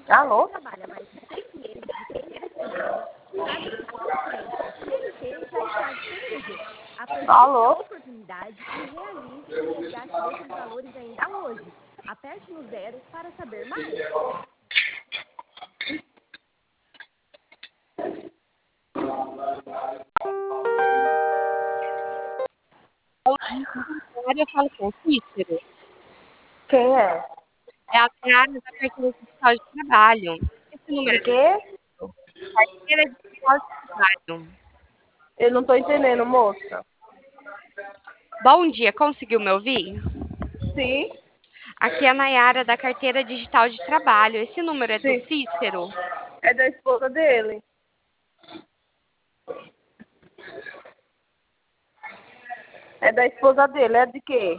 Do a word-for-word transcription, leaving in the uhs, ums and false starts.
Alô? Trabalha mais de seis meses de carteira assinada sabe que atualmente a C L T já está disponível. Aproveite Alô? a oportunidade e realize o resgate desses valores ainda hoje. Aperte no zero para saber mais. Eu falo com o Cícero. Quem é? É a Clara da carteira digital de trabalho. Esse número De é do quê? Cícero. Carteira digital de trabalho. Eu não tô entendendo, moça. Bom dia, conseguiu me ouvir? Sim, Aqui é a Nayara da carteira digital de trabalho. Esse número é do sim. Cícero? É da esposa dele. É da esposa dele, é de quê?